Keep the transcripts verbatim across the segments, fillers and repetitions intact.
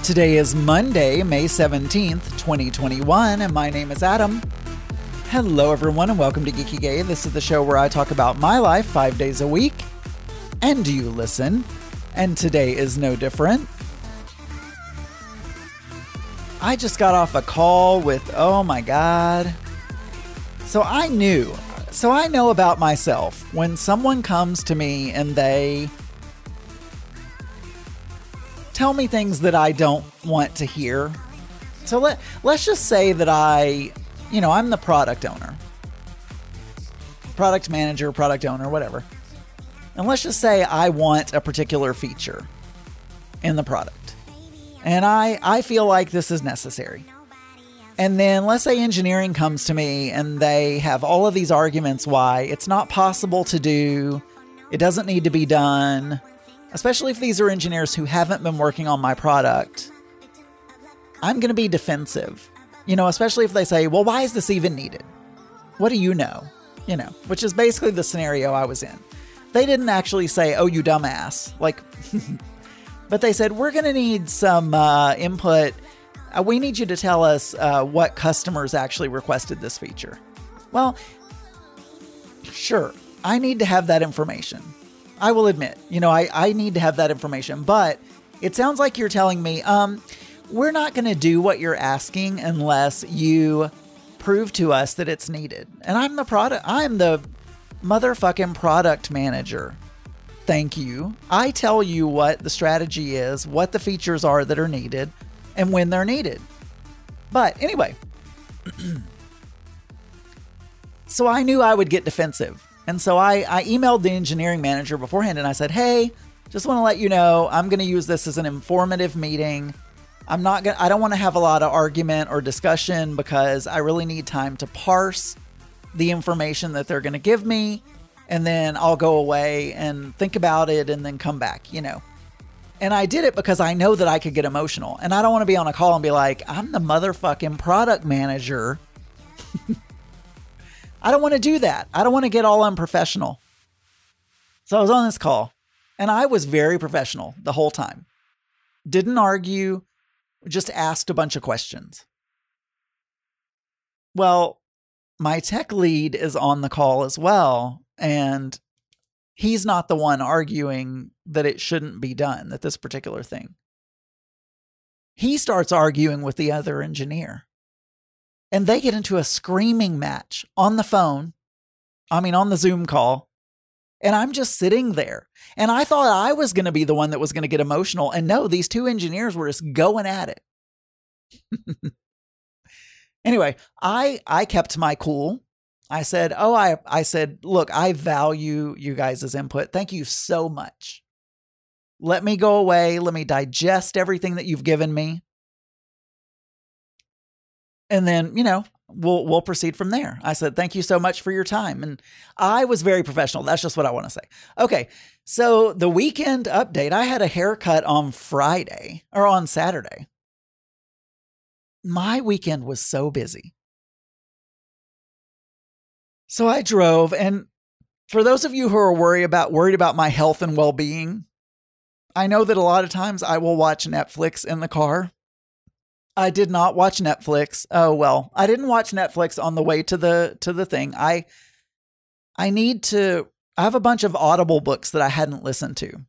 Today is Monday, May seventeenth, twenty twenty-one, and my name is Adam. Hello, everyone, and welcome to Geeky Gay. This is the show where I talk about my life five days a week, and you listen, and today is no different. I just got off a call with, oh my God. So I knew, so I know about myself. When someone comes to me and they tell me things that I don't want to hear. So let, let's just say that I, you know, I'm the product owner, product manager, product owner, whatever. And let's just say I want a particular feature in the product. And I, I feel like this is necessary. And then let's say engineering comes to me and they have all of these arguments why it's not possible to do, it doesn't need to be done. Especially if these are engineers who haven't been working on my product, I'm going to be defensive. You know, especially if they say, well, why is this even needed? What do you know? You know, which is basically the scenario I was in. They didn't actually say, oh, you dumbass. Like, but they said, we're going to need some uh, input. Uh, we need you to tell us uh, what customers actually requested this feature. Well, sure, I need to have that information. I will admit, you know, I, I need to have that information, but it sounds like you're telling me, um, we're not going to do what you're asking unless you prove to us that it's needed. And I'm the product, I'm the motherfucking product manager. Thank you. I tell you what the strategy is, what the features are that are needed, and when they're needed. But anyway, so I knew I would get defensive. And so I, I emailed the engineering manager beforehand and I said, hey, just want to let you know, I'm going to use this as an informative meeting. I'm not going to, I don't want to have a lot of argument or discussion because I really need time to parse the information that they're going to give me. And then I'll go away and think about it and then come back, you know. And I did it because I know that I could get emotional and I don't want to be on a call and be like, I'm the motherfucking product manager. I don't want to do that. I don't want to get all unprofessional. So I was on this call and I was very professional the whole time. Didn't argue, just asked a bunch of questions. Well, my tech lead is on the call as well. And he's not the one arguing that it shouldn't be done, that this particular thing. He starts arguing with the other engineer. And they get into a screaming match on the phone. I mean, on the Zoom call. And I'm just sitting there. And I thought I was going to be the one that was going to get emotional. And no, these two engineers were just going at it. Anyway, I, I kept my cool. I said, oh, I, I said, look, I value you guys' input. Thank you so much. Let me go away. Let me digest everything that you've given me. And then, you know, we'll we'll proceed from there. I said, thank you so much for your time. And I was very professional. That's just what I want to say. Okay. So the weekend update, I had a haircut on Friday or on Saturday. My weekend was so busy. So I drove. And for those of you who are worried about, worried about my health and well-being, I know that a lot of times I will watch Netflix in the car. I did not watch Netflix. Oh, well, I didn't watch Netflix on the way to the, to the thing. I, I need to, I have a bunch of Audible books that I hadn't listened to.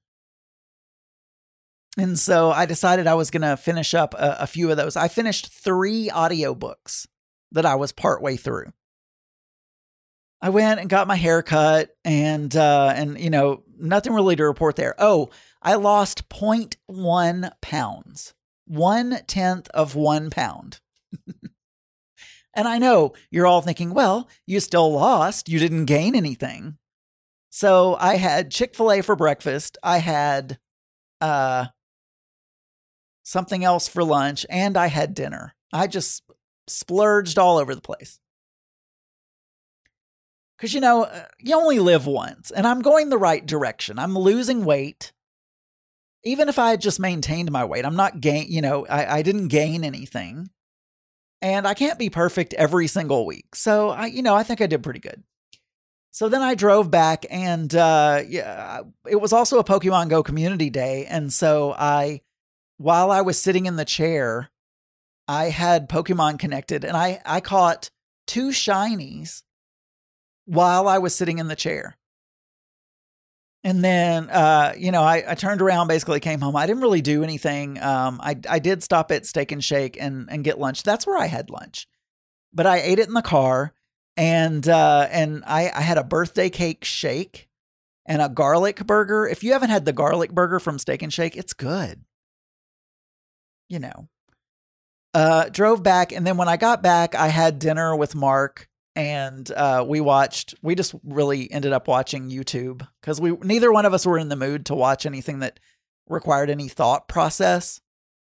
And so I decided I was going to finish up a, a few of those. I finished three audiobooks that I was partway through. I went and got my hair cut and, uh, and, you know, nothing really to report there. Oh, I lost zero point one pounds. One tenth of one pound. And I know you're all thinking, well, you still lost. You didn't gain anything. So I had Chick-fil-A for breakfast. I had uh, something else for lunch and I had dinner. I just splurged all over the place. Because, you know, you only live once and I'm going the right direction. I'm losing weight. Even if I had just maintained my weight, I'm not gain, you know, I, I didn't gain anything and I can't be perfect every single week. So I, you know, I think I did pretty good. So then I drove back and, uh, yeah, it was also a Pokemon Go community day. And so I while I was sitting in the chair, I had Pokemon connected, and I, I caught two shinies while I was sitting in the chair. And then, uh, you know, I, I turned around, basically came home. I didn't really do anything. Um, I, I did stop at Steak and Shake and, and get lunch. That's where I had lunch. But I ate it in the car, and uh, and I, I had a birthday cake shake and a garlic burger. If you haven't had the garlic burger from Steak and Shake, it's good. You know. Uh, drove back, and then when I got back, I had dinner with Mark. And uh, we watched, we just really ended up watching YouTube because we neither one of us were in the mood to watch anything that required any thought process.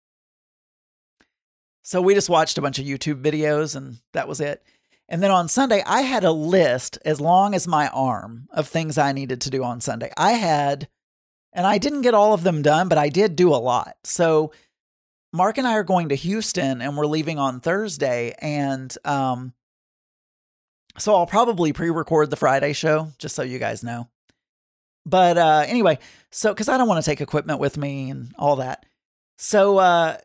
So we just watched a bunch of YouTube videos, and that was it. And then on Sunday, I had a list as long as my arm of things I needed to do on Sunday. I had, and I didn't get all of them done, but I did do a lot. So Mark and I are going to Houston, and we're leaving on Thursday. And, um, So I'll probably pre-record the Friday show, just so you guys know. But uh, anyway, so because I don't want to take equipment with me and all that. So, uh,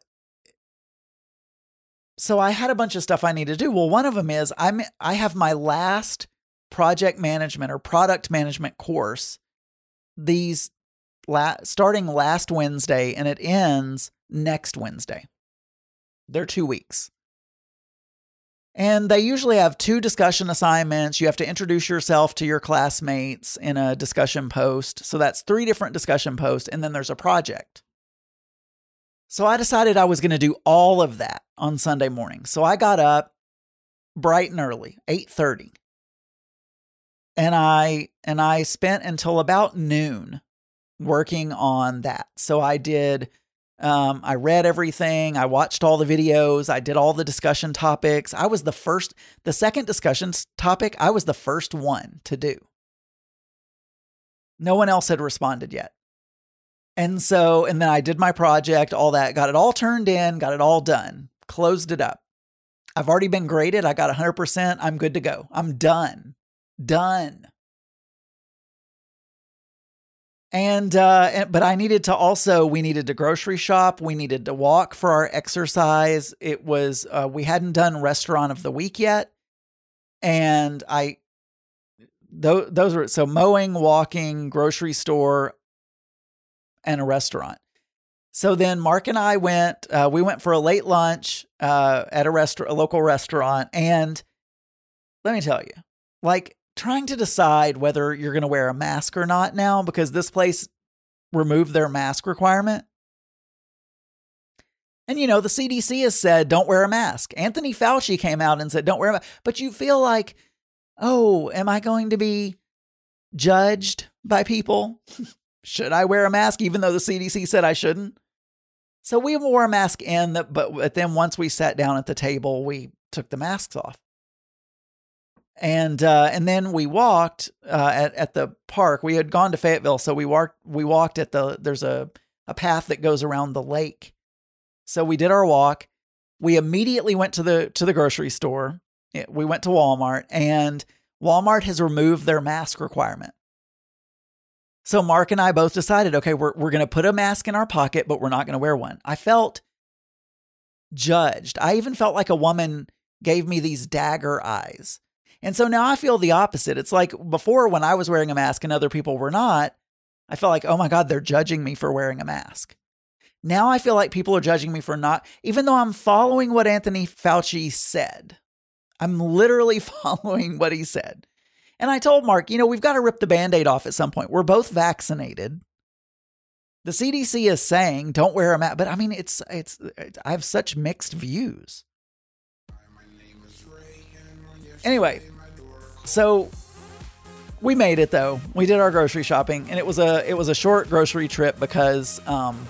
so I had a bunch of stuff I need to do. Well, one of them is I'm I have my last project management or product management course. These la- starting last Wednesday, and it ends next Wednesday. They're two weeks. And they usually have two discussion assignments. You have to introduce yourself to your classmates in a discussion post. So that's three different discussion posts. And then there's a project. So I decided I was going to do all of that on Sunday morning. So I got up bright and early, eight thirty. And I, and I spent until about noon working on that. So I did... Um, I read everything. I watched all the videos. I did all the discussion topics. I was the first, the second discussion topic, I was the first one to do. No one else had responded yet. And so, and then I did my project, all that, got it all turned in, got it all done, closed it up. I've already been graded. I got one hundred percent. I'm good to go. I'm done. Done. And, uh, and, but I needed to also, we needed to grocery shop. We needed to walk for our exercise. It was, uh, we hadn't done restaurant of the week yet. And I, th- those were, so mowing, walking, grocery store, and a restaurant. So then Mark and I went, uh, we went for a late lunch, uh, at a restaurant, a local restaurant. And let me tell you, like, trying to decide whether you're going to wear a mask or not now, because this place removed their mask requirement. And, you know, the C D C has said, don't wear a mask. Anthony Fauci came out and said, don't wear a mask. But you feel like, oh, am I going to be judged by people? Should I wear a mask, even though the C D C said I shouldn't? So we wore a mask in, the, but, but then once we sat down at the table, we took the masks off. And uh, and then we walked uh, at at the park. We had gone to Fayetteville, so we walked we walked at the there's a a path that goes around the lake. So we did our walk. We immediately went to the to the grocery store. We went to Walmart, and Walmart has removed their mask requirement. So Mark and I both decided, okay, we're we're going to put a mask in our pocket, but we're not going to wear one. I felt judged. I even felt like a woman gave me these dagger eyes. And so now I feel the opposite. It's like before, when I was wearing a mask and other people were not, I felt like, oh my God, they're judging me for wearing a mask. Now I feel like people are judging me for not, even though I'm following what Anthony Fauci said. I'm literally following what he said. And I told Mark, you know, we've got to rip the Band-Aid off at some point. We're both vaccinated. The C D C is saying don't wear a mask, but I mean, it's, it's, it's I have such mixed views. Anyway, so we made it though. We did our grocery shopping, and it was a it was a short grocery trip because um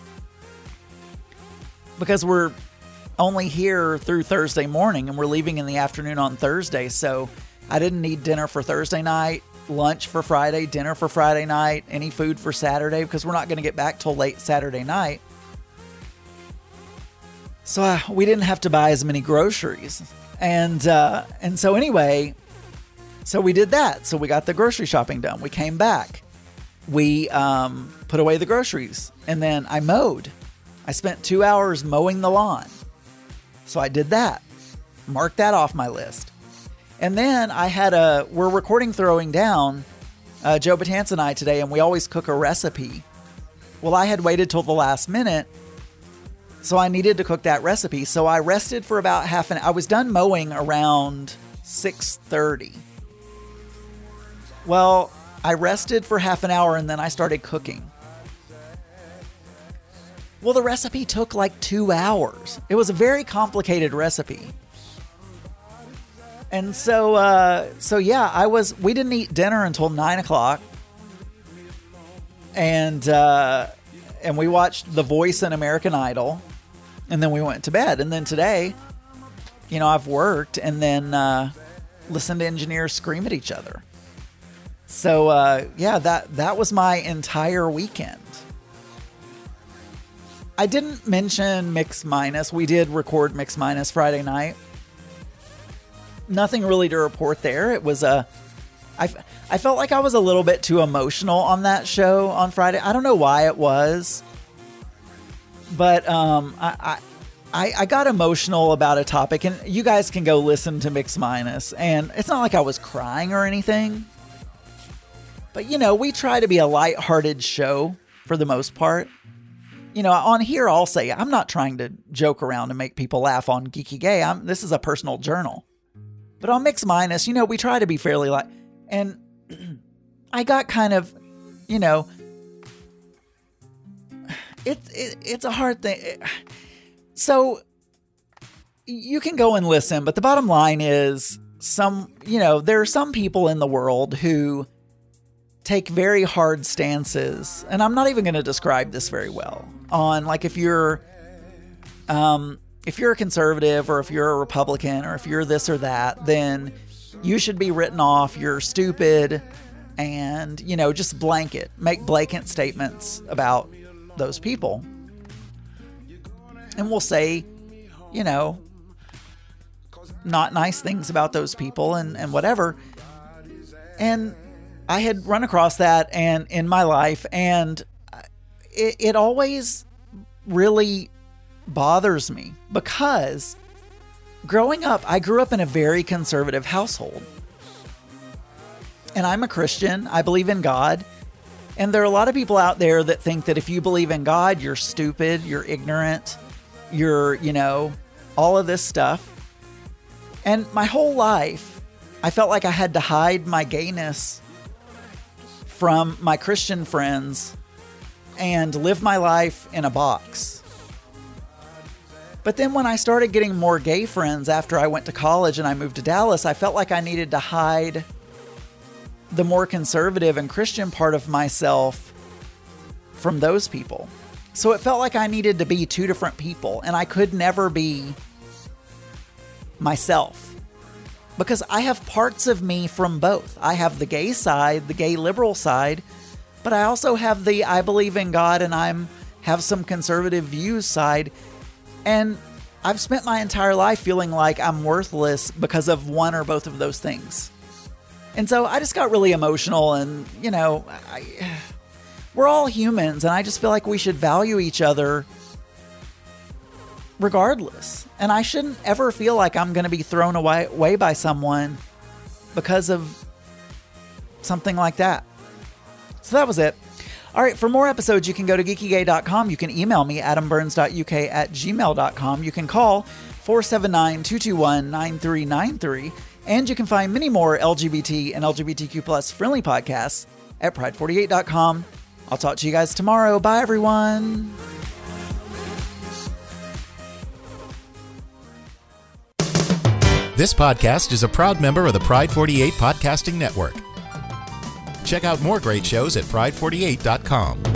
because we're only here through Thursday morning, and we're leaving in the afternoon on Thursday. So I didn't need dinner for Thursday night, lunch for Friday, dinner for Friday night, any food for Saturday, because we're not going to get back till late Saturday night. So uh, we didn't have to buy as many groceries. And, uh, and so anyway, so we did that. So we got the grocery shopping done. We came back, we, um, put away the groceries, and then I mowed. I spent two hours mowing the lawn. So I did that. Mark that off my list. And then I had a, we're recording Throwing Down, uh, Joe Batanz and I today, and we always cook a recipe. Well, I had waited till the last minute, so I needed to cook that recipe. So I rested for about half an hour. I was done mowing around six thirty. Well, I rested for half an hour and then I started cooking. Well, the recipe took like two hours. It was a very complicated recipe. And so, uh, so yeah, I was, we didn't eat dinner until nine o'clock. And, uh, and we watched The Voice and American Idol. And then we went to bed. And then today, you know, I've worked and then, uh, listened to engineers scream at each other. So, uh, yeah, that, that was my entire weekend. I didn't mention Mix Minus. We did record Mix Minus Friday night. Nothing really to report there. It was a, I, I felt like I was a little bit too emotional on that show on Friday. I don't know why it was, but um, I, I, I got emotional about a topic, and you guys can go listen to Mix Minus. And it's not like I was crying or anything, but you know, we try to be a lighthearted show for the most part. You know, on here, I'll say I'm not trying to joke around and make people laugh on Geeky Gay. I'm, this is a personal journal. But on Mix Minus, you know, we try to be fairly light. And I got kind of, you know, it's it, it's a hard thing. So you can go and listen, but the bottom line is some, you know, there are some people in the world who take very hard stances, and I'm not even going to describe this very well, on like if you're um if you're a conservative or if you're a Republican or if you're this or that, then you should be written off, you're stupid, and you know, just blanket make blanket statements about those people. And we'll say, you know, not nice things about those people and and whatever. And I had run across that and in my life, and it, it always really bothers me because growing up, I grew up in a very conservative household. And I'm a Christian. I believe in God. And there are a lot of people out there that think that if you believe in God, you're stupid, you're ignorant, you're, you know, all of this stuff. And my whole life, I felt like I had to hide my gayness from my Christian friends and live my life in a box. But then when I started getting more gay friends after I went to college and I moved to Dallas, I felt like I needed to hide the more conservative and Christian part of myself from those people. So it felt like I needed to be two different people, and I could never be myself. Because I have parts of me from both. I have the gay side, the gay liberal side, but I also have the I believe in God and I'm have some conservative views side. And I've spent my entire life feeling like I'm worthless because of one or both of those things. And so I just got really emotional, and, you know, I, we're all humans, and I just feel like we should value each other regardless. And I shouldn't ever feel like I'm going to be thrown away, away by someone because of something like that. So that was it. All right, for more episodes, you can go to geeky gay dot com. You can email me, adam burns dot u k at gmail dot com. You can call four seven nine, two two one, nine three nine three. And you can find many more L G B T and L G B T Q plus friendly podcasts at pride forty-eight dot com. I'll talk to you guys tomorrow. Bye, everyone. This podcast is a proud member of the Pride forty-eight Podcasting Network. Check out more great shows at pride forty-eight dot com.